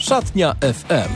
Szatnia FM.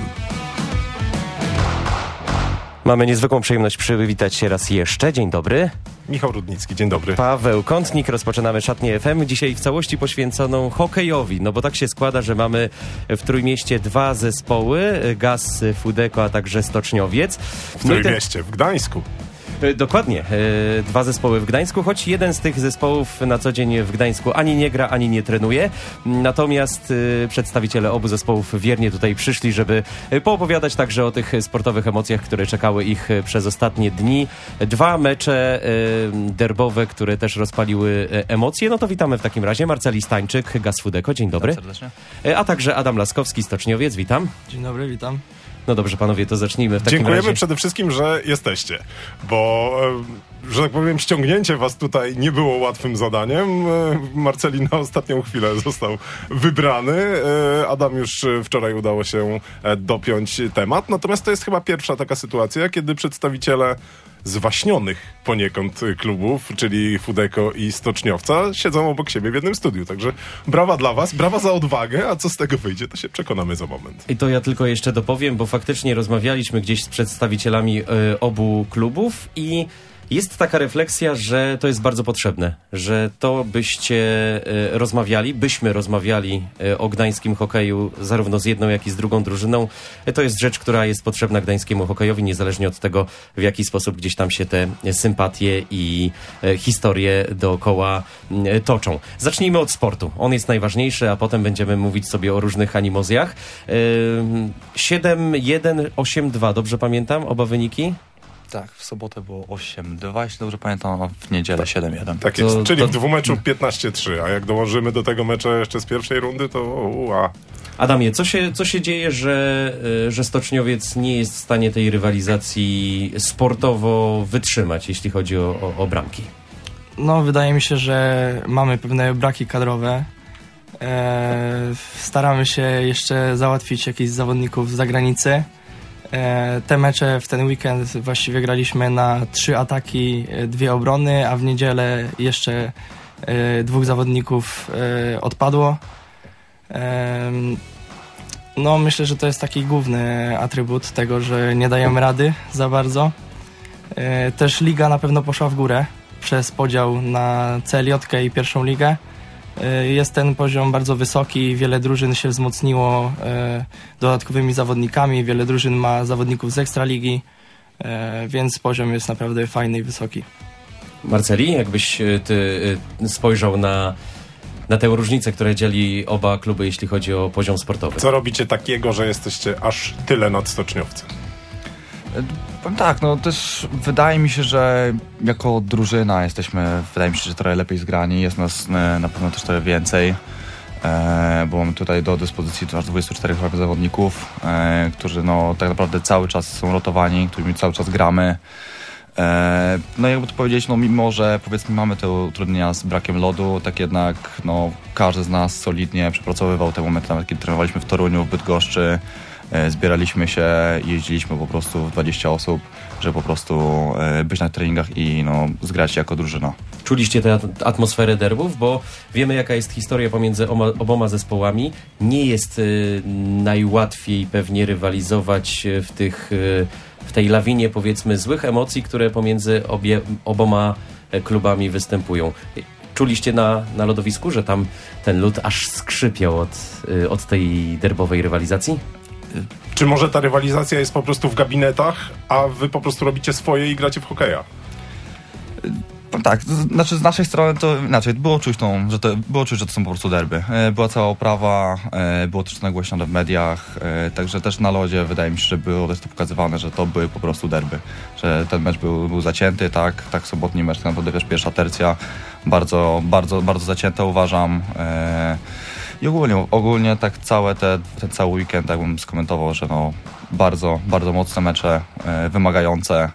Mamy niezwykłą przyjemność przywitać się raz jeszcze. Dzień dobry. Michał Rudnicki, dzień dobry. Paweł Kątnik, rozpoczynamy Szatnię FM, dzisiaj w całości poświęconą hokejowi, no bo tak się składa, że mamy w Trójmieście dwa zespoły, Gaz, Fudeko, a także Stoczniowiec. W Trójmieście, w Gdańsku. Dokładnie, dwa zespoły w Gdańsku, choć jeden z tych zespołów na co dzień w Gdańsku ani nie gra, ani nie trenuje. Natomiast przedstawiciele obu zespołów wiernie tutaj przyszli, żeby poopowiadać także o tych sportowych emocjach, które czekały ich przez ostatnie dni. Dwa mecze derbowe, które też rozpaliły emocje. No to witamy w takim razie. Marceli Stańczyk, Gaz Fudeko, dzień dobry. Witam serdecznie. A także Adam Laskowski, Stoczniowiec, witam. Dzień dobry, witam. No dobrze, panowie, to zacznijmy w takim razie. Dziękujemy przede wszystkim, że jesteście, bo, że tak powiem, ściągnięcie was tutaj nie było łatwym zadaniem. Marceli na ostatnią chwilę został wybrany. Adam już wczoraj udało się dopiąć temat. Natomiast to jest chyba pierwsza taka sytuacja, kiedy przedstawiciele zwaśnionych poniekąd klubów, czyli Fudeko i Stoczniowca, siedzą obok siebie w jednym studiu. Także brawa dla was, brawa za odwagę, a co z tego wyjdzie, to się przekonamy za moment. I to ja tylko jeszcze dopowiem, bo faktycznie rozmawialiśmy gdzieś z przedstawicielami obu klubów i jest taka refleksja, że to jest bardzo potrzebne, że to byśmy rozmawiali o gdańskim hokeju zarówno z jedną, jak i z drugą drużyną. To jest rzecz, która jest potrzebna gdańskiemu hokejowi, niezależnie od tego, w jaki sposób gdzieś tam się te sympatie i historie dookoła toczą. Zacznijmy od sportu. On jest najważniejszy, a potem będziemy mówić sobie o różnych animozjach. 7-1, 8-2, dobrze pamiętam oba wyniki? Tak, w sobotę było 8-2, jeśli dobrze pamiętam, a w niedzielę 7-1. Tak jest, czyli w dwumeczu 15-3, a jak dołożymy do tego mecze jeszcze z pierwszej rundy, to Adamie, co się dzieje, że Stoczniowiec nie jest w stanie tej rywalizacji sportowo wytrzymać, jeśli chodzi o bramki? No, wydaje mi się, że mamy pewne braki kadrowe. Staramy się jeszcze załatwić jakichś zawodników z zagranicy. Te mecze w ten weekend właściwie graliśmy na 3 ataki, 2 obrony, a w niedzielę jeszcze 2 zawodników odpadło. No, myślę, że to jest taki główny atrybut tego, że nie dajemy rady za bardzo. Też liga na pewno poszła w górę przez podział na CLJ i pierwszą ligę. Jest ten poziom bardzo wysoki, wiele drużyn się wzmocniło dodatkowymi zawodnikami, wiele drużyn ma zawodników z Ekstraligi, więc poziom jest naprawdę fajny i wysoki. Marceli, jakbyś ty spojrzał na tę różnicę, która dzieli oba kluby, jeśli chodzi o poziom sportowy? Co robicie takiego, że jesteście aż tyle nad Stoczniowcem? Tak, no też wydaje mi się, że jako drużyna jesteśmy, wydaje mi się, że trochę lepiej zgrani, jest nas na pewno też trochę więcej, bo mamy tutaj do dyspozycji aż 24 zawodników, którzy no tak naprawdę cały czas są rotowani, którymi cały czas gramy. No jakby to powiedzieć, no mimo, że powiedzmy mamy te utrudnienia z brakiem lodu, tak jednak no każdy z nas solidnie przepracowywał te momenty, nawet kiedy trenowaliśmy w Toruniu, w Bydgoszczy. Zbieraliśmy się, jeździliśmy po prostu w 20 osób, żeby po prostu być na treningach i no, zgrać się jako drużyna. Czuliście tę atmosferę derbów, bo wiemy, jaka jest historia pomiędzy oboma zespołami. Nie jest najłatwiej pewnie rywalizować w tej lawinie, powiedzmy, złych emocji, które pomiędzy oboma klubami występują. Czuliście na lodowisku, że tam ten lód aż skrzypiał od tej derbowej rywalizacji? Czy może ta rywalizacja jest po prostu w gabinetach, a wy po prostu robicie swoje i gracie w hokeja? Tak, to znaczy z naszej strony to inaczej, było czuć, że to są po prostu derby. Była cała oprawa, było też nagłośnione w mediach, także też na lodzie wydaje mi się, że było też to pokazywane, że to były po prostu derby. Że ten mecz był zacięty, tak sobotni mecz, tak naprawdę wiesz, pierwsza tercja, bardzo, bardzo, bardzo zacięta uważam. I ogólnie tak ten cały weekend, tak bym skomentował, że no bardzo, bardzo mocne mecze, wymagające.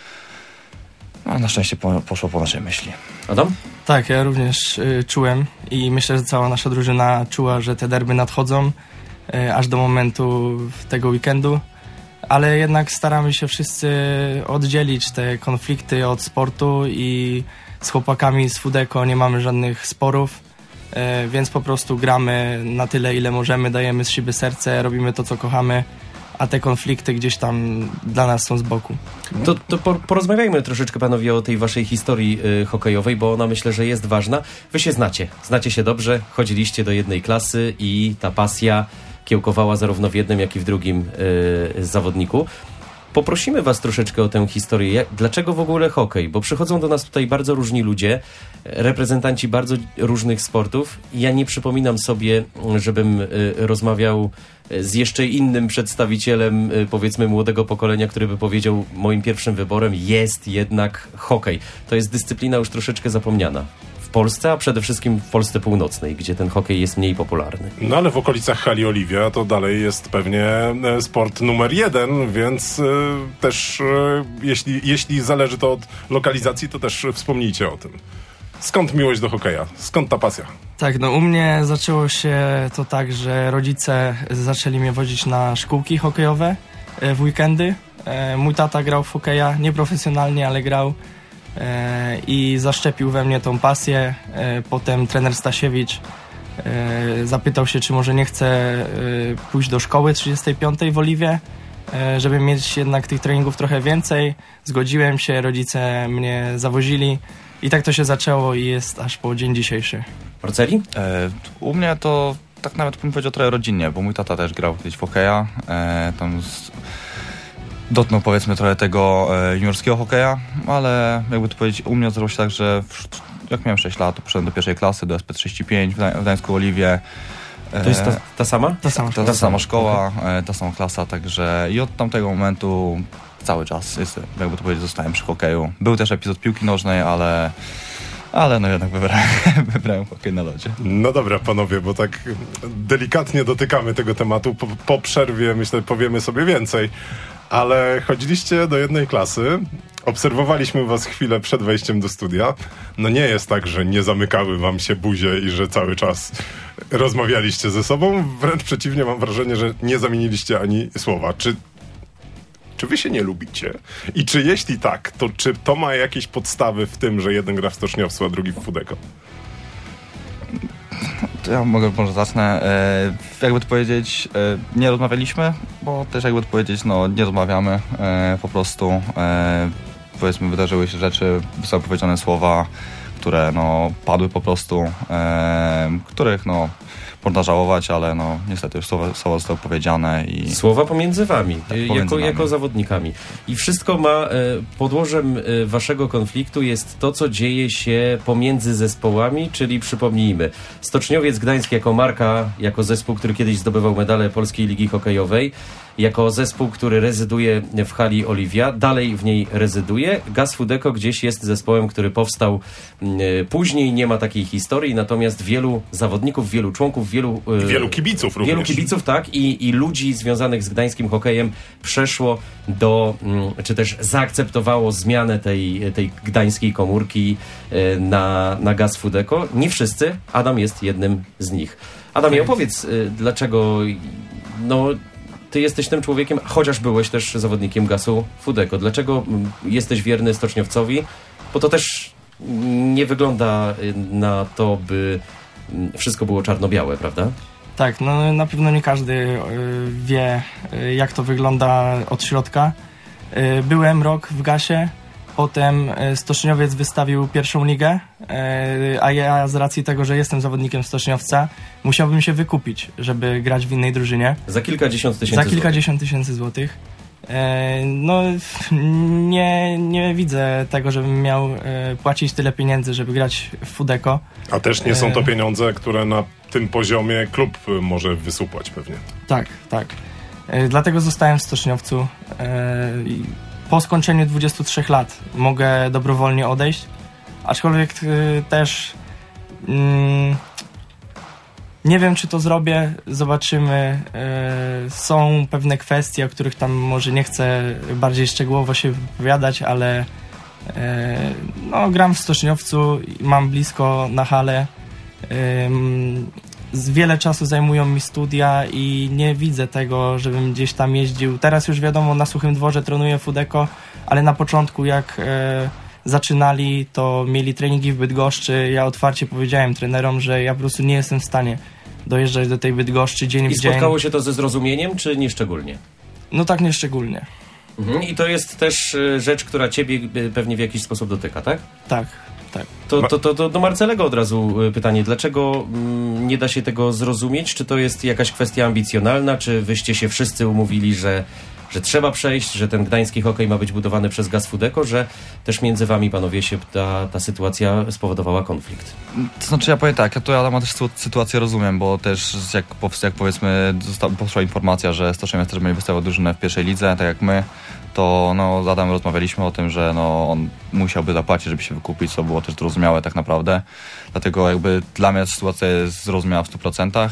No, na szczęście poszło po naszej myśli. Adam? Tak, ja również czułem i myślę, że cała nasza drużyna czuła, że te derby nadchodzą aż do momentu tego weekendu, ale jednak staramy się wszyscy oddzielić te konflikty od sportu i z chłopakami z Fudeko nie mamy żadnych sporów. więc po prostu gramy na tyle, ile możemy, dajemy z siebie serce, robimy to, co kochamy, a te konflikty gdzieś tam dla nas są z boku. To porozmawiajmy troszeczkę, panowie, o tej waszej historii hokejowej, bo ona, myślę, że jest ważna. Wy się znacie się dobrze, chodziliście do jednej klasy i ta pasja kiełkowała zarówno w jednym, jak i w drugim zawodniku. Poprosimy was troszeczkę o tę historię. Dlaczego w ogóle hokej? Bo przychodzą do nas tutaj bardzo różni ludzie, reprezentanci bardzo różnych sportów. Ja nie przypominam sobie, żebym rozmawiał z jeszcze innym przedstawicielem, powiedzmy, młodego pokolenia, który by powiedział, moim pierwszym wyborem jest jednak hokej. To jest dyscyplina już troszeczkę zapomniana w Polsce, a przede wszystkim w Polsce północnej, gdzie ten hokej jest mniej popularny. No ale w okolicach hali Oliwia to dalej jest pewnie sport numer 1, więc też jeśli zależy to od lokalizacji, to też wspomnijcie o tym. Skąd miłość do hokeja? Skąd ta pasja? Tak, no u mnie zaczęło się to tak, że rodzice zaczęli mnie wozić na szkółki hokejowe w weekendy. Mój tata grał w hokeja, nieprofesjonalnie, ale grał i zaszczepił we mnie tą pasję. Potem trener Stasiewicz zapytał się, czy może nie chcę pójść do szkoły 35 w Oliwie, żeby mieć jednak tych treningów trochę więcej. Zgodziłem się, rodzice mnie zawozili. I tak to się zaczęło i jest aż po dzień dzisiejszy. Marceli? U mnie to tak nawet bym powiedział trochę rodzinnie, bo mój tata też grał kiedyś w hokeja. Dotknął, powiedzmy, trochę tego juniorskiego hokeja, ale jakby to powiedzieć, u mnie zaczęło się tak, że jak miałem 6 lat, to poszedłem do pierwszej klasy, do SP35 w Gdańsku Oliwie. To jest ta sama? Ta sama szkoła, ta sama klasa, także i od tamtego momentu cały czas jakby to powiedzieć, zostałem przy hokeju. Był też epizod piłki nożnej, ale no jednak wybrałem hokej na lodzie. No dobra, panowie, bo tak delikatnie dotykamy tego tematu. Po przerwie, myślę, powiemy sobie więcej. Ale chodziliście do jednej klasy, obserwowaliśmy was chwilę przed wejściem do studia. No nie jest tak, że nie zamykały wam się buzie i że cały czas rozmawialiście ze sobą. Wręcz przeciwnie, mam wrażenie, że nie zamieniliście ani słowa. Czy wy się nie lubicie? I czy jeśli tak, to czy to ma jakieś podstawy w tym, że jeden gra w Stoczniowcu, a drugi w Fudeko? To ja może zacznę. Jakby to powiedzieć, nie rozmawialiśmy, bo też jakby to powiedzieć, no nie rozmawiamy po prostu. Powiedzmy, wydarzyły się rzeczy, zostały powiedziane słowa, które no padły po prostu, których no można żałować, ale no niestety już słowa zostały powiedziane. Słowa pomiędzy wami, tak, jako zawodnikami. I wszystko ma, podłożem waszego konfliktu jest to, co dzieje się pomiędzy zespołami, czyli przypomnijmy, Stoczniowiec Gdańsk jako marka, jako zespół, który kiedyś zdobywał medale Polskiej Ligi Hokejowej, jako zespół, który rezyduje w hali Oliwia, dalej w niej rezyduje. Gaz Fudeko gdzieś jest zespołem, który powstał później, nie ma takiej historii, natomiast wielu zawodników, wielu członków, wielu kibiców również. Wielu kibiców, tak, i ludzi związanych z gdańskim hokejem przeszło czy też zaakceptowało zmianę tej gdańskiej komórki na Gaz Fudeko. Nie wszyscy, Adam jest jednym z nich. Adamie, opowiedz, dlaczego, ty jesteś tym człowiekiem, chociaż byłeś też zawodnikiem Gazu Fudeko. Dlaczego jesteś wierny Stoczniowcowi? Bo to też nie wygląda na to, by wszystko było czarno-białe, prawda? Tak, no na pewno nie każdy wie, jak to wygląda od środka. Byłem rok w Gasie, potem Stoczniowiec wystawił pierwszą ligę, a ja z racji tego, że jestem zawodnikiem Stoczniowca, musiałbym się wykupić, żeby grać w innej drużynie. Za kilkadziesiąt tysięcy złotych. No nie widzę tego, żebym miał płacić tyle pieniędzy, żeby grać w Fudeko. A też nie są to pieniądze, które na tym poziomie klub może wysupłać pewnie. Tak. Dlatego zostałem w Stoczniowcu. Po skończeniu 23 lat mogę dobrowolnie odejść, aczkolwiek też nie wiem, czy to zrobię, zobaczymy. Są pewne kwestie, o których tam może nie chcę bardziej szczegółowo się wypowiadać, ale gram w Stoczniowcu, mam blisko na halę. Wiele czasu zajmują mi studia i nie widzę tego, żebym gdzieś tam jeździł. Teraz już wiadomo, na Suchym Dworze trenuję Fudeko, ale na początku jak zaczynali, to mieli treningi w Bydgoszczy. Ja otwarcie powiedziałem trenerom, że ja po prostu nie jestem w stanie dojeżdżać do tej Bydgoszczy dzień w dzień. I spotkało się to ze zrozumieniem, czy nieszczególnie? No tak nieszczególnie. I to jest też rzecz, która ciebie pewnie w jakiś sposób dotyka, tak? Tak. To do Marcelego od razu pytanie. Dlaczego nie da się tego zrozumieć? Czy to jest jakaś kwestia ambicjonalna? Czy wyście się wszyscy umówili, że trzeba przejść, że ten gdański hokej ma być budowany przez Gaz Fudeco, że też między wami, panowie, się ta sytuacja spowodowała konflikt? To znaczy ja powiem tak, ja to Adama też sytuację rozumiem, bo też jak powiedzmy poszła informacja, że Stoczniów też będzie wystawiał drużynę w pierwszej lidze, tak jak my, to z Adamem rozmawialiśmy o tym, że on musiałby zapłacić, żeby się wykupić, co było też zrozumiałe tak naprawdę. Dlatego jakby dla mnie sytuacja jest zrozumiała w 100%.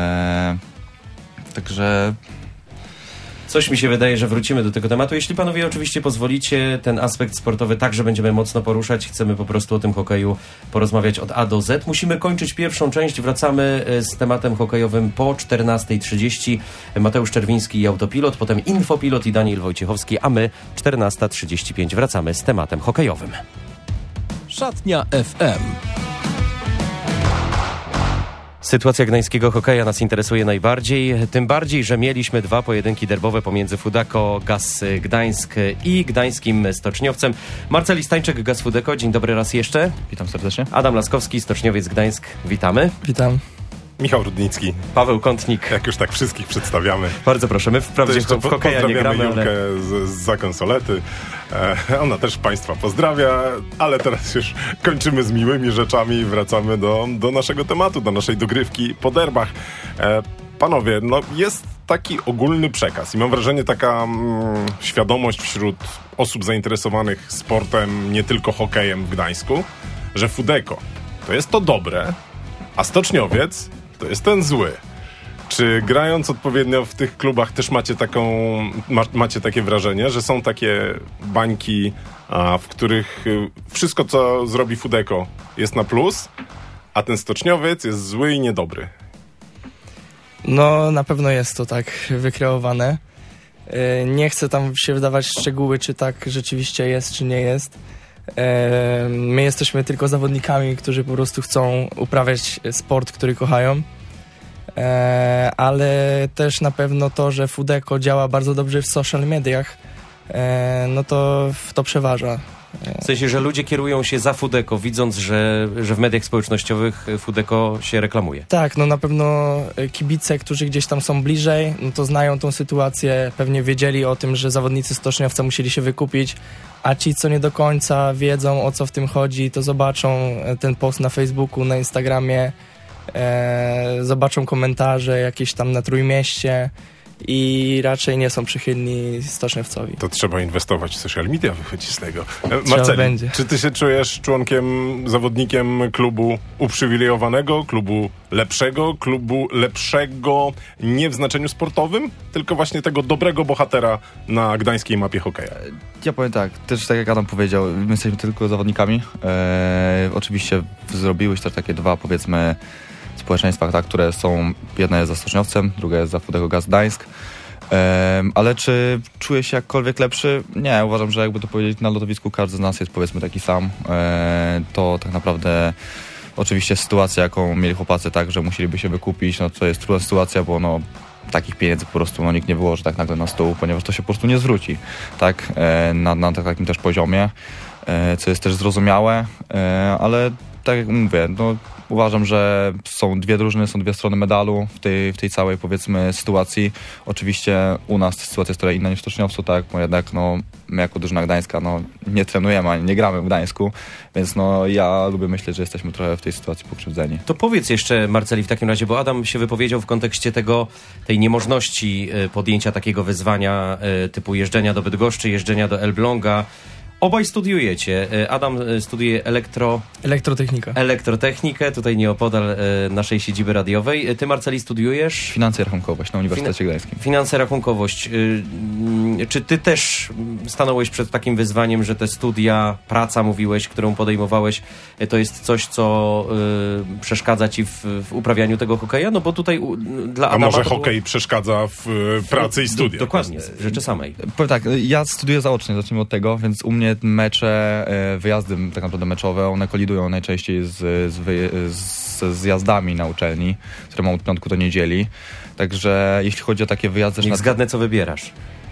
Także... Coś mi się wydaje, że wrócimy do tego tematu. Jeśli panowie oczywiście pozwolicie, ten aspekt sportowy także będziemy mocno poruszać. Chcemy po prostu o tym hokeju porozmawiać od A do Z. Musimy kończyć pierwszą część. Wracamy z tematem hokejowym po 14:30. Mateusz Czerwiński i Autopilot, potem Infopilot i Daniel Wojciechowski, a my 14:35 wracamy z tematem hokejowym. Szatnia FM. Sytuacja gdańskiego hokeja nas interesuje najbardziej, tym bardziej, że mieliśmy 2 pojedynki derbowe pomiędzy Fudeco Gaz Gdańsk i gdańskim Stoczniowcem. Marceli Stańczyk, Gaz Fudeco, dzień dobry raz jeszcze. Witam serdecznie. Adam Laskowski, Stoczniowiec Gdańsk, witamy. Witam. Michał Rudnicki. Paweł Kątnik. Jak już tak wszystkich przedstawiamy. Bardzo proszę, my wprawdzie w hokeja nie gramy, Julkę ale... z konsolety. Ona też Państwa pozdrawia, ale teraz już kończymy z miłymi rzeczami i wracamy do naszego tematu, do naszej dogrywki po derbach. Panowie, jest taki ogólny przekaz i mam wrażenie taka świadomość wśród osób zainteresowanych sportem, nie tylko hokejem w Gdańsku, że Fudeco to jest to dobre, a Stoczniowiec to jest ten zły. Czy grając odpowiednio w tych klubach też macie takie wrażenie, że są takie bańki, w których wszystko, co zrobi Fudeco, jest na plus, a ten Stoczniowiec jest zły i niedobry? No na pewno jest to tak wykreowane. Nie chcę tam się wdawać w szczegóły, czy tak rzeczywiście jest, czy nie jest. My jesteśmy tylko zawodnikami, którzy po prostu chcą uprawiać sport, który kochają, ale też na pewno to, że Fudeco działa bardzo dobrze w social mediach, no to przeważa. W sensie, że ludzie kierują się za Fudeco, widząc, że w mediach społecznościowych Fudeco się reklamuje. Tak, no na pewno kibice, którzy gdzieś tam są bliżej, no to znają tą sytuację, pewnie wiedzieli o tym, że zawodnicy Stoczniowca musieli się wykupić, a ci, co nie do końca wiedzą, o co w tym chodzi, to zobaczą ten post na Facebooku, na Instagramie, zobaczą komentarze jakieś tam na Trójmieście i raczej nie są przychylni Stoczniowcowi. To trzeba inwestować w social media, wychodzi z tego. Marceli, czy ty się czujesz członkiem, zawodnikiem klubu uprzywilejowanego, klubu lepszego nie w znaczeniu sportowym, tylko właśnie tego dobrego bohatera na gdańskiej mapie hokeja? Ja powiem tak, też tak jak Adam powiedział, my jesteśmy tylko zawodnikami. Oczywiście zrobiły się też takie 2, powiedzmy, społeczeństwach, tak, które są, jedna jest za Stoczniowcem, druga jest za Fudeco Gaz Gdańsk. Ale czy czuję się jakkolwiek lepszy? Nie, uważam, że jakby to powiedzieć, na lodowisku każdy z nas jest, powiedzmy, taki sam. To tak naprawdę oczywiście sytuacja, jaką mieli chłopacy, tak, że musieliby się wykupić, no to jest trudna sytuacja, bo takich pieniędzy po prostu nikt nie wyłoży tak nagle na stół, ponieważ to się po prostu nie zwróci, tak, na takim też poziomie, co jest też zrozumiałe, ale tak jak mówię, uważam, że są 2 drużyny, są 2 strony medalu w tej całej, powiedzmy, sytuacji. Oczywiście u nas sytuacja jest trochę inna niż w Stoczniowcu, tak, bo jednak my jako drużyna gdańska nie trenujemy, ani nie gramy w Gdańsku, więc ja lubię myśleć, że jesteśmy trochę w tej sytuacji pokrzywdzeni. To powiedz jeszcze, Marceli, w takim razie, bo Adam się wypowiedział w kontekście tej niemożności podjęcia takiego wyzwania typu jeżdżenia do Bydgoszczy, jeżdżenia do Elbląga. Obaj studiujecie. Adam studiuje elektrotechnikę, tutaj nieopodal naszej siedziby radiowej. Ty, Marceli, studiujesz? Finanse i rachunkowość na Uniwersytecie Gdańskim. Finanse, rachunkowość. Czy ty też stanąłeś przed takim wyzwaniem, że te studia, praca, mówiłeś, którą podejmowałeś, to jest coś, co przeszkadza ci w uprawianiu tego hokeja? No bo tutaj dla Adama... A może hokej przeszkadza w pracy i studiach? Dokładnie, w rzeczy samej. Powiem tak, ja studiuję zaocznie, zacznijmy od tego, więc u mnie ogólnie mecze, wyjazdy tak naprawdę meczowe, one kolidują najczęściej z zjazdami na uczelni, które mam od piątku do niedzieli. Także jeśli chodzi o takie wyjazdy... Niech zgadnę, co wybierasz.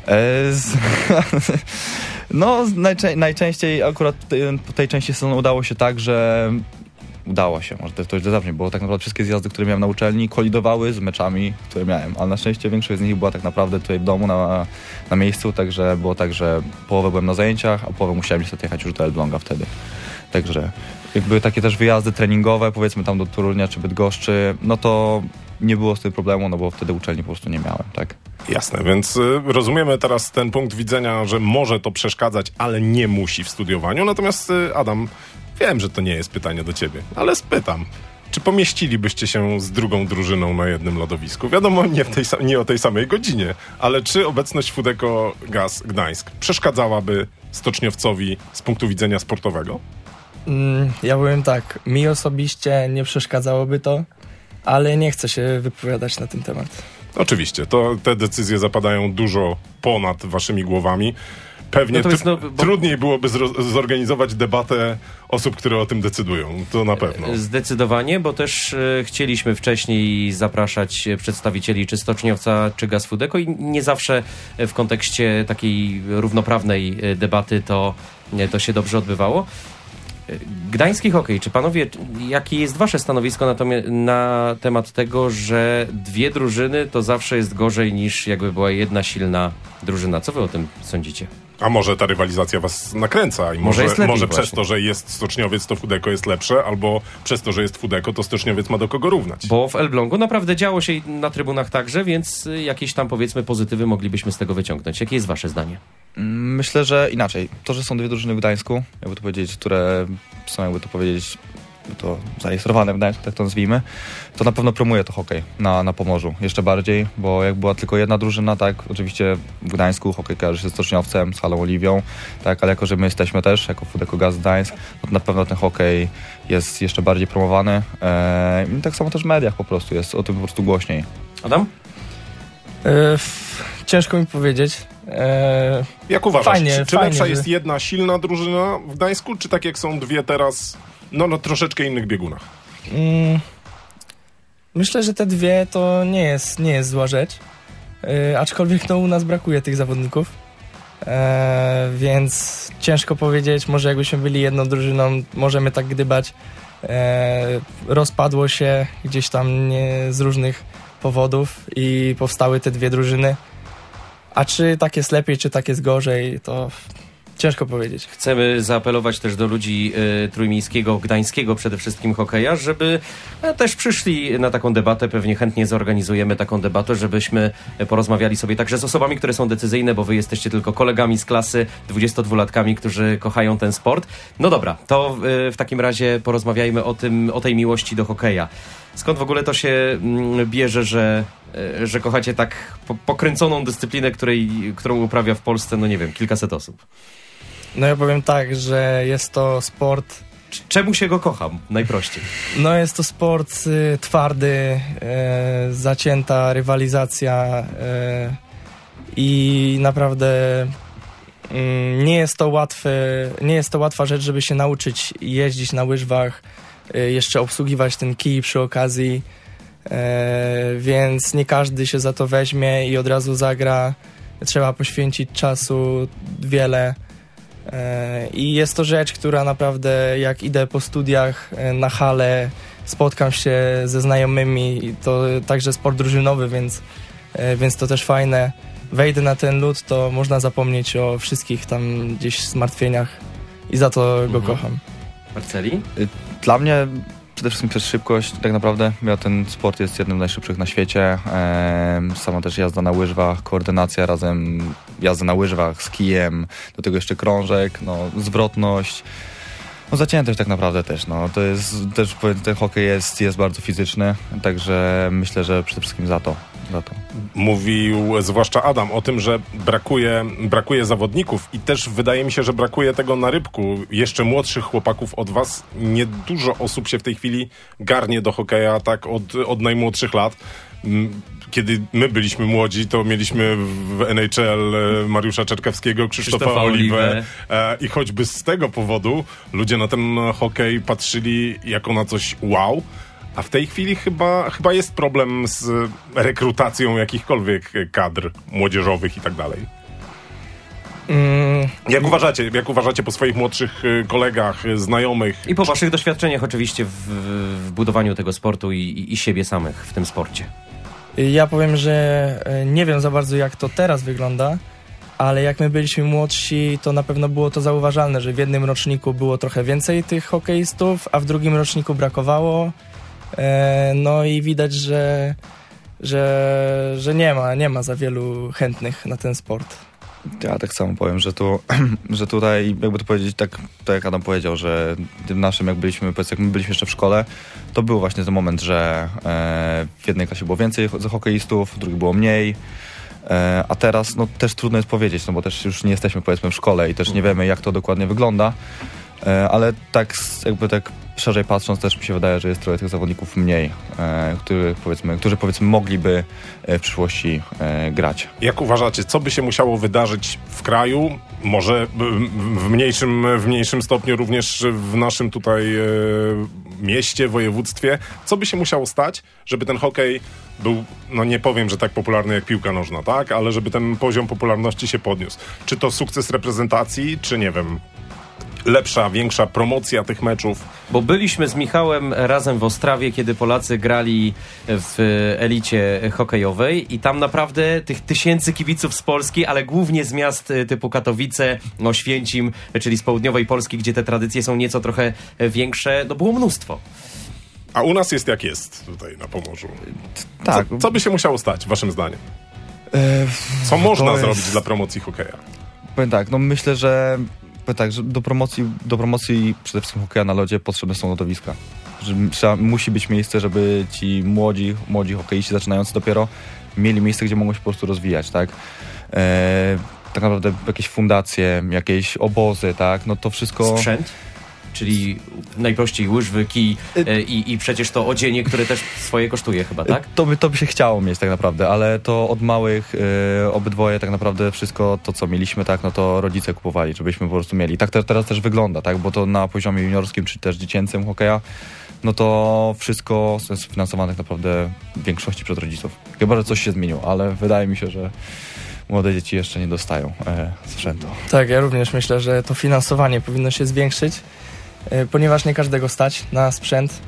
No, najczęściej akurat po tej części sezonu udało się tak, że... Udało się, może to źle zabrzmi, bo tak naprawdę wszystkie zjazdy, które miałem na uczelni, kolidowały z meczami, które miałem, ale na szczęście większość z nich była tak naprawdę tutaj w domu, na miejscu, także było tak, że połowę byłem na zajęciach, a połowę musiałem niestety jechać już do Elbląga wtedy. Także jak były takie też wyjazdy treningowe, powiedzmy tam do Torunia czy Bydgoszczy, no to nie było z tym problemu, no bo wtedy uczelni po prostu nie miałem, tak? Jasne, więc rozumiemy teraz ten punkt widzenia, że może to przeszkadzać, ale nie musi w studiowaniu. Natomiast Adam, wiem, że to nie jest pytanie do ciebie, ale spytam. Czy pomieścilibyście się z drugą drużyną na jednym lodowisku? Wiadomo, nie o tej samej godzinie, ale czy obecność Fudeko Gaz Gdańsk przeszkadzałaby stoczniowcowi z punktu widzenia sportowego? Ja powiem tak, mi osobiście nie przeszkadzałoby to, ale nie chcę się wypowiadać na ten temat. Oczywiście, te decyzje zapadają dużo ponad waszymi głowami. Pewnie trudniej byłoby zorganizować debatę osób, które o tym decydują. To na pewno. Zdecydowanie, bo też chcieliśmy wcześniej zapraszać przedstawicieli czy Stoczniowca, czy Gaz Fudeko i nie zawsze w kontekście takiej równoprawnej debaty to się dobrze odbywało. Gdański hokej, czy panowie, jakie jest wasze stanowisko na temat tego, że dwie drużyny to zawsze jest gorzej niż jakby była jedna silna drużyna? Co wy o tym sądzicie? A może ta rywalizacja was nakręca i może przez to, że jest Stoczniowiec, to Fudeko jest lepsze, albo przez to, że jest Fudeko, to Stoczniowiec ma do kogo równać. Bo w Elblągu naprawdę działo się na trybunach także, więc jakieś tam powiedzmy pozytywy moglibyśmy z tego wyciągnąć. Jakie jest wasze zdanie? Myślę, że inaczej. To, że są dwie drużyny w Gdańsku, jakby to powiedzieć, które są to zarejestrowane w Gdańsku, tak to nazwijmy, to na pewno promuje to hokej na Pomorzu jeszcze bardziej, bo jak była tylko jedna drużyna, tak, oczywiście w Gdańsku hokej kojarzy się z Stoczniowcem, z Halą Oliwią, tak, ale jako, że my jesteśmy też, jako Fudeko Gaz Gdańsk, no to na pewno ten hokej jest jeszcze bardziej promowany i tak samo też w mediach po prostu jest o tym po prostu głośniej. Adam? Ciężko mi powiedzieć. Jak uważasz, fajnie, czy lepsza jest jedna silna drużyna w Gdańsku, czy tak jak są dwie teraz, no troszeczkę innych biegunach? Myślę, że te dwie to nie jest zła rzecz, aczkolwiek no u nas brakuje tych zawodników, więc ciężko powiedzieć, może jakbyśmy byli jedną drużyną, możemy tak gdybać, rozpadło się gdzieś tam z różnych powodów i powstały te dwie drużyny, a czy tak jest lepiej, czy tak jest gorzej, to ciężko powiedzieć. Chcemy zaapelować też do ludzi trójmiejskiego, gdańskiego przede wszystkim hokeja, żeby też przyszli na taką debatę. Pewnie chętnie zorganizujemy taką debatę, żebyśmy porozmawiali sobie także z osobami, które są decyzyjne, bo wy jesteście tylko kolegami z klasy, 22-latkami, którzy kochają ten sport. No dobra, to w takim razie porozmawiajmy o tej miłości do hokeja. Skąd w ogóle to się bierze, że kochacie tak pokręconą dyscyplinę, którą uprawia w Polsce, no nie wiem, kilkaset osób? No ja powiem tak, że jest to sport... Czemu się go kocham? Najprościej. No jest to sport twardy, zacięta rywalizacja i naprawdę nie jest to łatwa rzecz, żeby się nauczyć jeździć na łyżwach, jeszcze obsługiwać ten kij przy okazji, więc nie każdy się za to weźmie i od razu zagra. Trzeba poświęcić czasu wiele i jest to rzecz, która naprawdę jak idę po studiach na halę, spotkam się ze znajomymi, to także sport drużynowy, więc to też fajne. Wejdę na ten lód, to można zapomnieć o wszystkich tam gdzieś zmartwieniach i za to go kocham. Marceli? Dla mnie przede wszystkim przez szybkość, tak naprawdę. Ten sport jest jednym z najszybszych na świecie. Sama też jazda na łyżwach, koordynacja razem, jazda na łyżwach z kijem, do tego jeszcze krążek, zwrotność. Zaciętość tak naprawdę też. To jest też, ten hokej jest bardzo fizyczny, także myślę, że przede wszystkim za to. Mówił zwłaszcza Adam o tym, że brakuje zawodników i też wydaje mi się, że brakuje tego na rybku. Jeszcze młodszych chłopaków od was. Niedużo osób się w tej chwili garnie do hokeja tak od najmłodszych lat. kiedy my byliśmy młodzi, to mieliśmy w NHL Mariusza Czerkawskiego, Krzysztofa Oliwę i choćby z tego powodu ludzie na ten hokej patrzyli jako na coś wow, a w tej chwili chyba jest problem z rekrutacją jakichkolwiek kadr młodzieżowych i tak dalej. Jak uważacie po swoich młodszych kolegach, znajomych? I po waszych doświadczeniach oczywiście w budowaniu tego sportu i siebie samych w tym sporcie. Ja powiem, że nie wiem za bardzo, jak to teraz wygląda, ale jak my byliśmy młodsi, to na pewno było to zauważalne, że w jednym roczniku było trochę więcej tych hokeistów, a w drugim roczniku brakowało. No i widać, że nie ma za wielu chętnych na ten sport. Ja tak samo powiem, że tutaj, jakby to powiedzieć, tak jak Adam powiedział, że tym naszym, jak my byliśmy jeszcze w szkole, to był właśnie ten moment, że w jednej klasie było więcej hokeistów, w drugiej było mniej, a teraz no też trudno jest powiedzieć, no bo też już nie jesteśmy, powiedzmy, w szkole i też nie wiemy, jak to dokładnie wygląda, ale tak jakby tak szerzej patrząc, też mi się wydaje, że jest trochę tych zawodników mniej, którzy powiedzmy mogliby w przyszłości grać. Jak uważacie, co by się musiało wydarzyć w kraju, może w mniejszym stopniu również w naszym tutaj mieście, województwie, co by się musiało stać, żeby ten hokej był, no nie powiem, że tak popularny jak piłka nożna, tak, ale żeby ten poziom popularności się podniósł. Czy to sukces reprezentacji, czy nie wiem, lepsza, większa promocja tych meczów? Bo byliśmy z Michałem razem w Ostrawie, kiedy Polacy grali w elicie hokejowej i tam naprawdę tych tysięcy kibiców z Polski, ale głównie z miast typu Katowice, Oświęcim, czyli z południowej Polski, gdzie te tradycje są nieco trochę większe, no było mnóstwo. A u nas jest jak jest tutaj na Pomorzu. Tak. Co by się musiało stać, waszym zdaniem? Co można zrobić dla promocji hokeja? Powiem tak, no myślę, że do promocji przede wszystkim hokeja na lodzie potrzebne są lodowiska. Że musi być miejsce, żeby ci młodzi hokeiści zaczynający dopiero mieli miejsce, gdzie mogą się po prostu rozwijać, tak? Tak naprawdę jakieś fundacje, jakieś obozy, tak? No to wszystko... Sprzęt? Czyli najprościej łyżwy, kij i przecież to odzienie, które też swoje kosztuje chyba, tak? To by się chciało mieć tak naprawdę, ale to od małych obydwoje tak naprawdę wszystko to, co mieliśmy, tak, no to rodzice kupowali, żebyśmy po prostu mieli. Tak teraz też wygląda, tak, bo to na poziomie juniorskim czy też dziecięcym hokeja, no to wszystko jest finansowane tak naprawdę w większości przez rodziców. Chyba że coś się zmieniło, ale wydaje mi się, że młode dzieci jeszcze nie dostają sprzętu. Tak, ja również myślę, że to finansowanie powinno się zwiększyć, ponieważ nie każdego stać na sprzęt.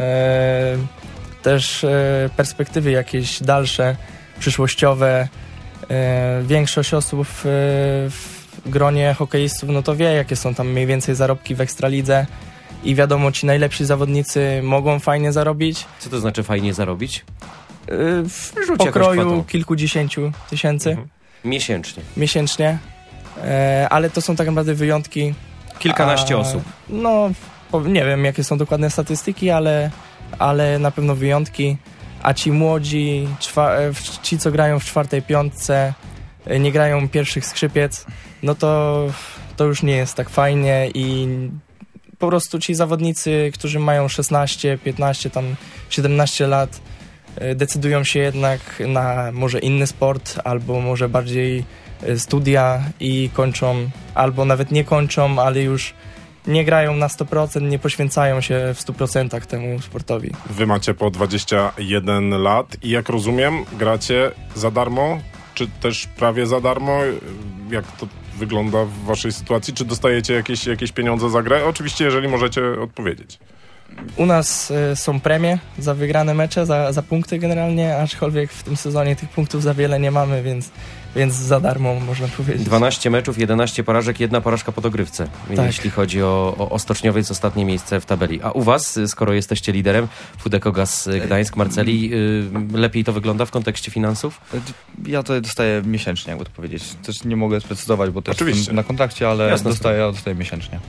Też perspektywy jakieś dalsze, przyszłościowe. Większość osób w gronie hokeistów no to wie, jakie są tam mniej więcej zarobki w Ekstralidze i wiadomo, ci najlepsi zawodnicy mogą fajnie zarobić. Co to znaczy fajnie zarobić? W pokroju kilkudziesięciu tysięcy. Miesięcznie. Ale to są tak naprawdę wyjątki. Kilkanaście osób. No, nie wiem, jakie są dokładne statystyki, ale na pewno wyjątki. A ci młodzi, ci co grają w 4., 5., nie grają pierwszych skrzypiec, no to już nie jest tak fajnie i po prostu ci zawodnicy, którzy mają 16, 15, tam 17 lat, decydują się jednak na może inny sport, albo może bardziej studia i kończą, albo nawet nie kończą, ale już nie grają na 100%, nie poświęcają się w 100% temu sportowi. Wy macie po 21 lat i jak rozumiem, gracie za darmo, czy też prawie za darmo? Jak to wygląda w waszej sytuacji? Czy dostajecie jakieś pieniądze za grę? Oczywiście, jeżeli możecie odpowiedzieć. U nas są premie za wygrane mecze, za punkty generalnie, aczkolwiek w tym sezonie tych punktów za wiele nie mamy, więc za darmo można powiedzieć. 12 meczów, 11 porażek, 1 porażka po dogrywce, tak, jeśli chodzi o Stoczniowiec, ostatnie miejsce w tabeli. A u was, skoro jesteście liderem, Fudekogas Gdańsk, Marceli, lepiej to wygląda w kontekście finansów? Ja to dostaję miesięcznie, jakby to powiedzieć. Też nie mogę sprecyzować, bo też oczywiście jestem na kontrakcie, ale dostaję miesięcznie.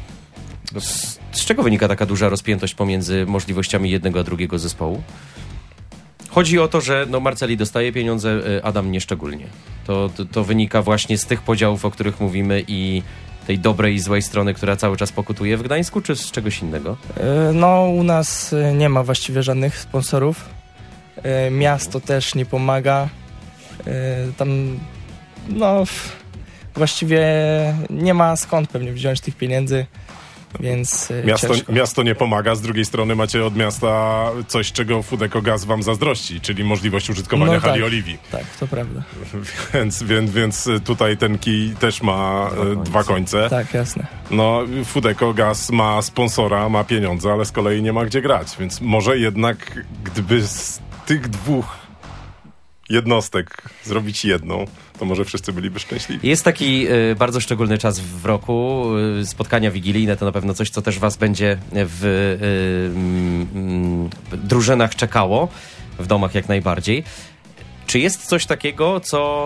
Z czego wynika taka duża rozpiętość pomiędzy możliwościami jednego a drugiego zespołu? Chodzi o to, że Marceli dostaje pieniądze, Adam nie szczególnie. To wynika właśnie z tych podziałów, o których mówimy i tej dobrej i złej strony, która cały czas pokutuje w Gdańsku, czy z czegoś innego? No, u nas nie ma właściwie żadnych sponsorów. Miasto też nie pomaga. Tam właściwie nie ma skąd pewnie wziąć tych pieniędzy, więc Miasto nie pomaga, z drugiej strony macie od miasta coś, czego Fudeco-Gaz wam zazdrości, czyli możliwość użytkowania hali Oliwii. Tak, to prawda. Więc tutaj ten kij też ma dwa końce. Tak, jasne. No, Fudeco-Gaz ma sponsora, ma pieniądze, ale z kolei nie ma gdzie grać, więc może jednak gdyby z tych dwóch jednostek zrobić jedną, to może wszyscy byliby szczęśliwi. Jest taki bardzo szczególny czas w roku, spotkania wigilijne to na pewno coś, co też was będzie w drużynach czekało, w domach jak najbardziej. Czy jest coś takiego,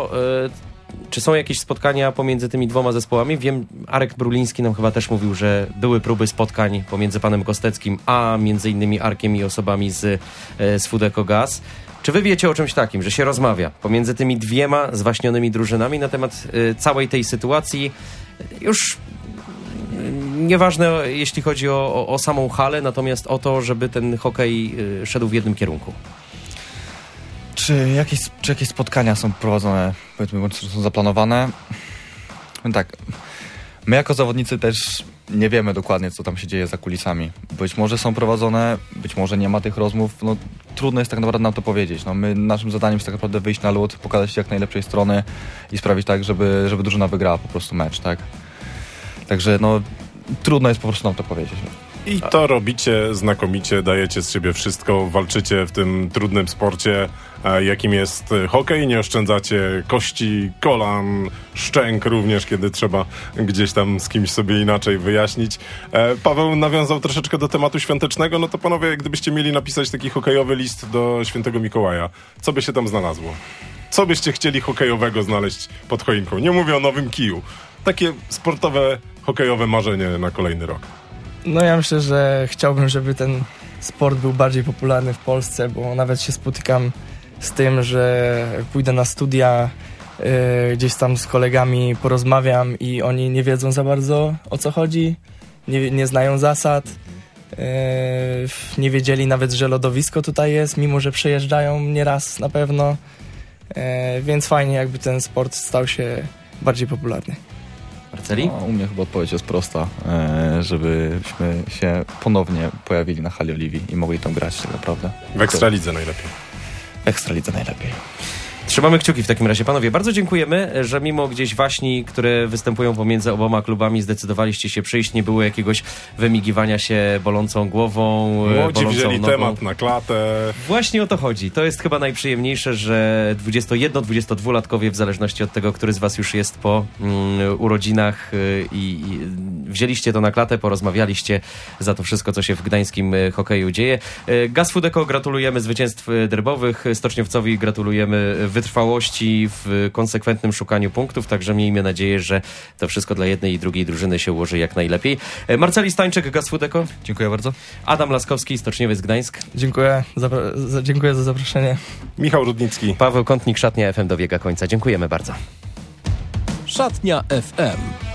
czy są jakieś spotkania pomiędzy tymi dwoma zespołami? Wiem, Arek Bruliński nam chyba też mówił, że były próby spotkań pomiędzy panem Kosteckim, a między innymi Arkiem i osobami z Fudeco-Gaz. Czy wy wiecie o czymś takim, że się rozmawia pomiędzy tymi dwiema zwaśnionymi drużynami na temat całej tej sytuacji? Już nieważne, jeśli chodzi o samą halę, natomiast o to, żeby ten hokej szedł w jednym kierunku. Czy jakieś spotkania są prowadzone, powiedzmy, bądź są zaplanowane? No tak, my jako zawodnicy też nie wiemy dokładnie, co tam się dzieje za kulisami. Być może są prowadzone, być może nie ma tych rozmów. No, trudno jest tak naprawdę nam to powiedzieć. No, naszym zadaniem jest tak naprawdę wyjść na lód, pokazać się jak najlepszej strony i sprawić tak, żeby drużyna wygrała po prostu mecz, tak? Także no, trudno jest po prostu nam to powiedzieć. I to robicie znakomicie, dajecie z siebie wszystko, walczycie w tym trudnym sporcie, jakim jest hokej. Nie oszczędzacie kości, kolan, szczęk również, kiedy trzeba gdzieś tam z kimś sobie inaczej wyjaśnić. Paweł nawiązał troszeczkę do tematu świątecznego, no to panowie, gdybyście mieli napisać taki hokejowy list do świętego Mikołaja, co by się tam znalazło? Co byście chcieli hokejowego znaleźć pod choinką? Nie mówię o nowym kiju. Takie sportowe, hokejowe marzenie na kolejny rok. No ja myślę, że chciałbym, żeby ten sport był bardziej popularny w Polsce, bo nawet się spotykam z tym, że pójdę na studia, gdzieś tam z kolegami porozmawiam i oni nie wiedzą za bardzo, o co chodzi, nie znają zasad, nie wiedzieli nawet, że lodowisko tutaj jest, mimo że przejeżdżają nieraz na pewno, więc fajnie, jakby ten sport stał się bardziej popularny. Marceli? No, u mnie chyba odpowiedź jest prosta, żebyśmy się ponownie pojawili na hali Oliwii i mogli tam grać tak naprawdę. W Ekstralidze najlepiej. W Ekstralidze najlepiej. Trzymamy kciuki w takim razie. Panowie, bardzo dziękujemy, że mimo gdzieś waśni, które występują pomiędzy oboma klubami, zdecydowaliście się przyjść. Nie było jakiegoś wymigiwania się bolącą głową, Młodzi bolącą wzięli nogą. temat na klatę. Właśnie o to chodzi. To jest chyba najprzyjemniejsze, że 21-22-latkowie, w zależności od tego, który z was już jest po urodzinach i wzięliście to na klatę, porozmawialiście za to wszystko, co się w gdańskim hokeju dzieje. Gaz Fudeco gratulujemy zwycięstw derbowych, Stoczniowcowi gratulujemy wytrwałości w konsekwentnym szukaniu punktów, także miejmy nadzieję, że to wszystko dla jednej i drugiej drużyny się ułoży jak najlepiej. Marceli Stańczyk, Gaz Fudeco. Dziękuję bardzo. Adam Laskowski, Stoczniowiec Gdańsk. Dziękuję dziękuję za zaproszenie. Michał Rudnicki. Paweł Kątnik, Szatnia FM dobiega końca. Dziękujemy bardzo. Szatnia FM.